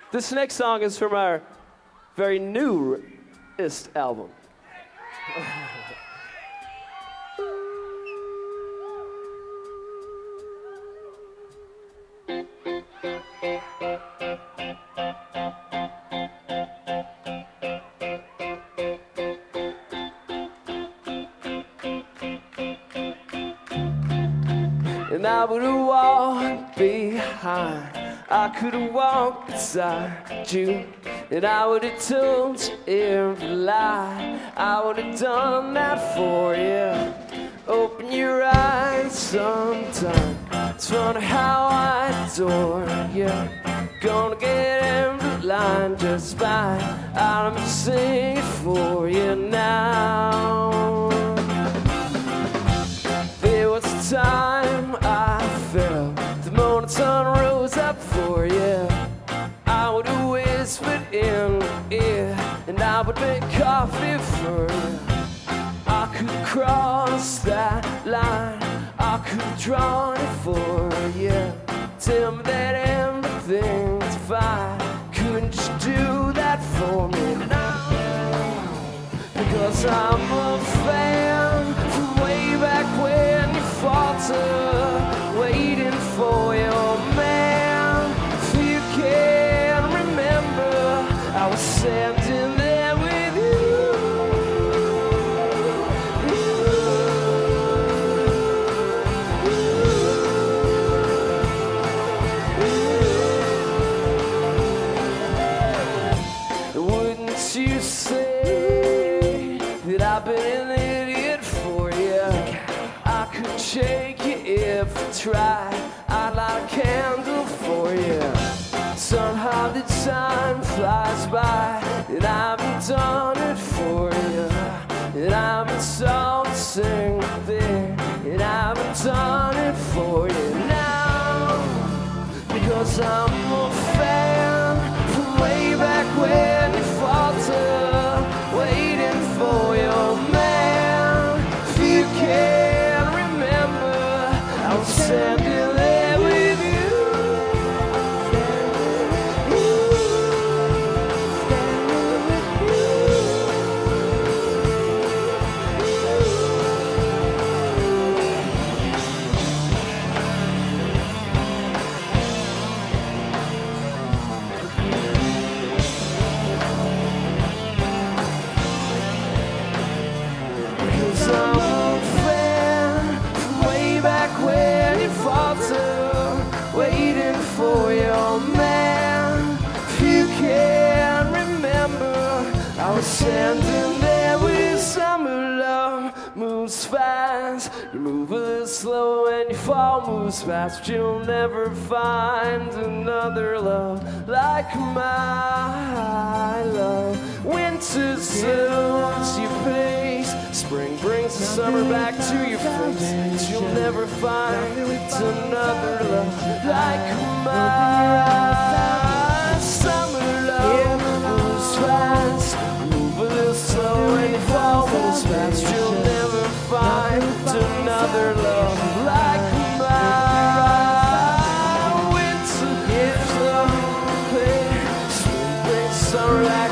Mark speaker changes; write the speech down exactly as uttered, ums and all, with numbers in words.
Speaker 1: This next song is from our very newest album. And I would have walked behind, I could have walked beside you, and I would have told you every lie. I would have done that for you. Open your eyes sometime, it's funny how I adore you. Gonna get every line just by, I'm gonna sing it for you now. There was a time I felt the morning sun rose up for you. I would have whispered in your ear, and I would make coffee for you. I could cross that line, I could draw it for you. Tell me that everything's fine, couldn't you do that for me now? Because I'm a fan from way back when you faltered, waiting for your man. If you can remember, I was standing there with you. Wouldn't you say that I've been an idiot for you? I could shake you if I tried, I'd light a candle for you. Somehow the time flies by, and I haven't done it for you. And I've been so sing there, and I haven't done it for you now. Because I'm a fan from way back when you faltered, waiting for your man. If you can remember, I was standing there with you. Because I'm a fan from way back when you faltered, waiting for your man. If you can remember, I was standing there with summer love. Moves fast, you move a little slow, and you fall moves fast, but you'll never find another love like my love. Winter soothes your pace, spring brings the summer back to your face, but you'll never find another love like mine. Summer love moves fast, move a little slow, and you fall moves fast, but you'll never find another love like mine. Winter gives up, spring brings summer back.